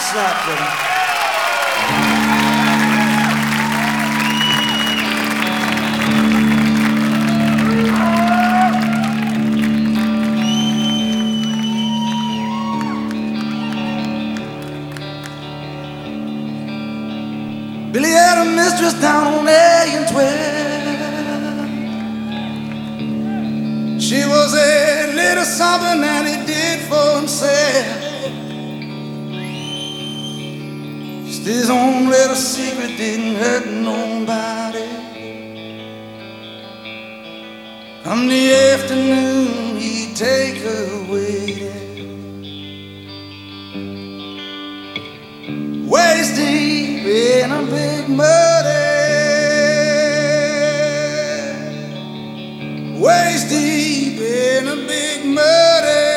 slap for them. Billy had a mistress down on A and 12. She was a little something that he did for himself. Just his own little secret, didn't hurt nobody. Come the afternoon, he'd take her away. Waist deep in a big muddy, waist deep in a big muddy.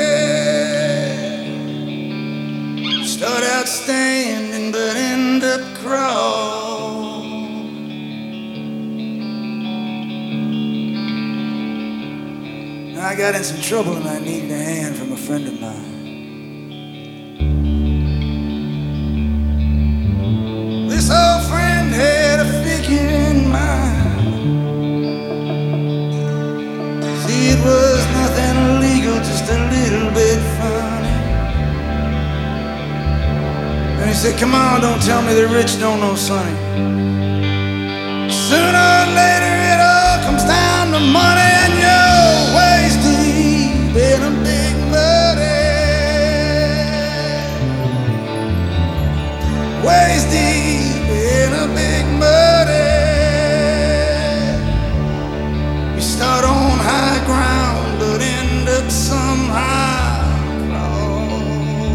Start out standing but end up crawling. I got in some trouble and I needed a hand from a friend of mine. This old friend had a figure in mind. See, it was nothing illegal, just a little bit funny. And he said, come on, don't tell me the rich don't know Sonny. Sooner or later it all comes down to money, and you're waist deep in a big muddy, waist deep in a big muddy. You start on high ground but end up somehow crawling.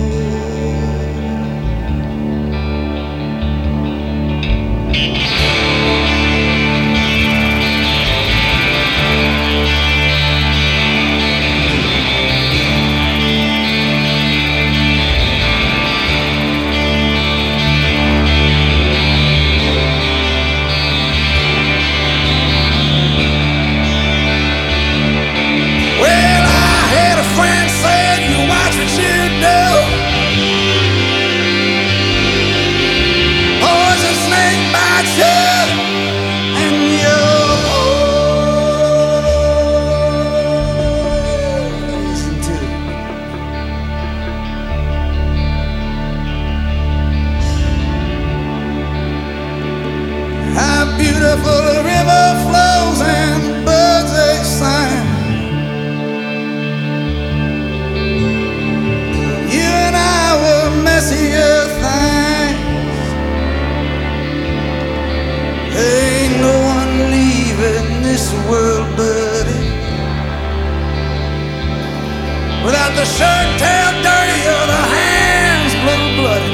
Beautiful river flows and birds they sing. You and I were messier things. There ain't no one leaving this world, buddy, without the shirt tail dirty or the hands bloody.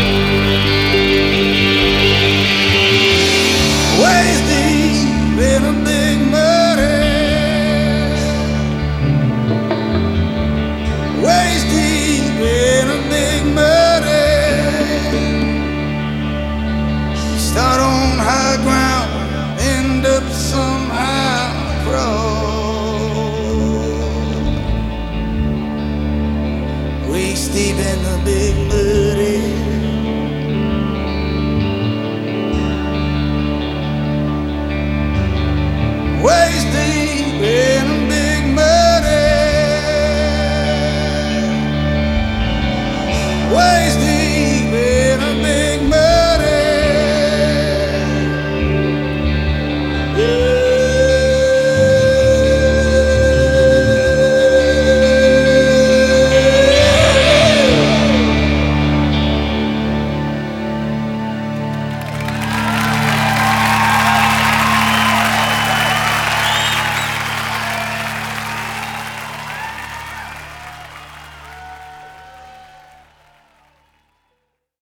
Waist deep in a big muddy, waist deep in a big muddy. Start on high ground, end up somehow crawl. Waist deep in the big muddy.